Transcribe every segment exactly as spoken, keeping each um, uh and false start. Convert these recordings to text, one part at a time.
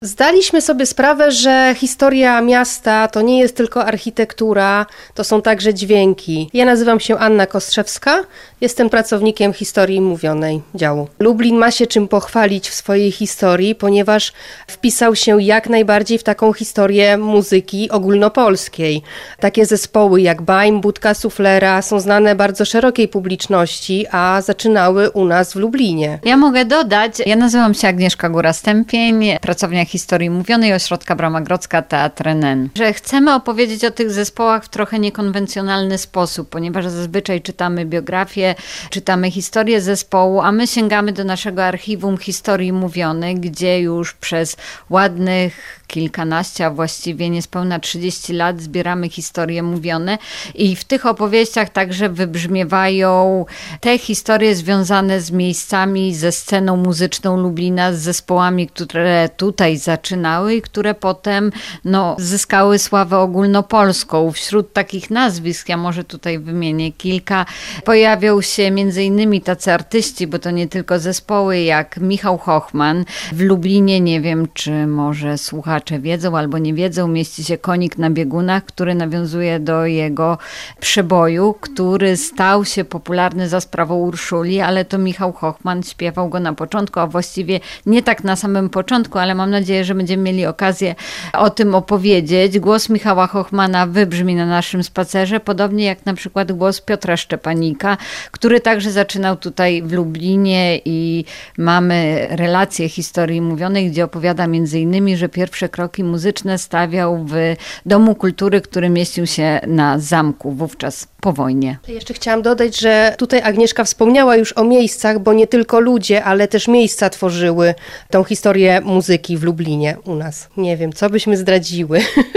Zdaliśmy sobie sprawę, że historia miasta to nie jest tylko architektura, to są także dźwięki. Ja nazywam się Anna Kostrzewska, jestem pracownikiem historii mówionej działu. Lublin ma się czym pochwalić w swojej historii, ponieważ wpisał się jak najbardziej w taką historię muzyki ogólnopolskiej. Takie zespoły jak Baim, Budka Suflera są znane bardzo szerokiej publiczności, a zaczynały u nas w Lublinie. Ja mogę dodać, ja nazywam się Agnieszka Góra-Stępień, pracownia historii mówionej Ośrodka Brama Grodzka Teatr N N. Że chcemy opowiedzieć o tych zespołach w trochę niekonwencjonalny sposób, ponieważ zazwyczaj czytamy biografię, czytamy historię zespołu, a my sięgamy do naszego archiwum historii mówionej, gdzie już przez ładnych kilkanaście, a właściwie niespełna trzydzieści lat zbieramy historie mówione i w tych opowieściach także wybrzmiewają te historie związane z miejscami, ze sceną muzyczną Lublina, z zespołami, które tutaj zaczynały i które potem no, zyskały sławę ogólnopolską. Wśród takich nazwisk, ja może tutaj wymienię kilka, pojawią się między innymi tacy artyści, bo to nie tylko zespoły, jak Michał Hochman. W Lublinie, nie wiem, czy może słuchacze wiedzą albo nie wiedzą, mieści się Konik na biegunach, który nawiązuje do jego przeboju, który stał się popularny za sprawą Urszuli, ale to Michał Hochman śpiewał go na początku, a właściwie nie tak na samym początku, ale mam nadzieję, że będziemy mieli okazję o tym opowiedzieć. Głos Michała Hochmana wybrzmi na naszym spacerze, podobnie jak na przykład głos Piotra Szczepanika, który także zaczynał tutaj w Lublinie i mamy relację historii mówionej, gdzie opowiada między innymi, że pierwsze kroki muzyczne stawiał w Domu Kultury, który mieścił się na zamku wówczas po wojnie. Jeszcze chciałam dodać, że tutaj Agnieszka wspomniała już o miejscach, bo nie tylko ludzie, ale też miejsca tworzyły tą historię muzyki w Lublinie u nas. Nie wiem, co byśmy zdradziły.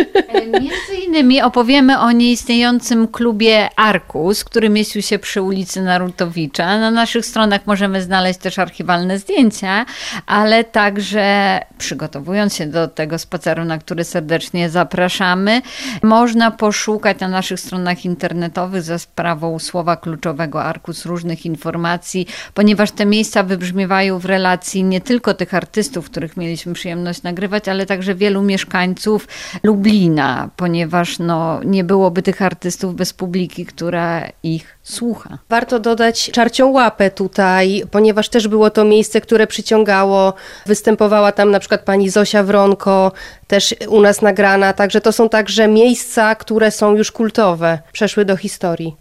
Między innymi opowiemy o nieistniejącym klubie Arkus, który mieścił się przy ulicy Narutowicza. Na naszych stronach możemy znaleźć też archiwalne zdjęcia, ale także przygotowując się do tego spaceru, na który serdecznie zapraszamy, można poszukać na naszych stronach internetowych za sprawą słowa kluczowego Arkus różnych informacji, ponieważ te miejsca wybrzmiewają w relacji nie tylko tych artystów, których mieliśmy przyjemność nagrywać, ale także wielu mieszkańców Lublina, ponieważ no, nie byłoby tych artystów bez publiki, która ich słucha. Warto dodać Czarcią Łapę tutaj, ponieważ też było to miejsce, które przyciągało. Występowała tam na przykład pani Zosia Wronko, też u nas nagrana, także to są także miejsca, które są już kultowe, przeszły do historii.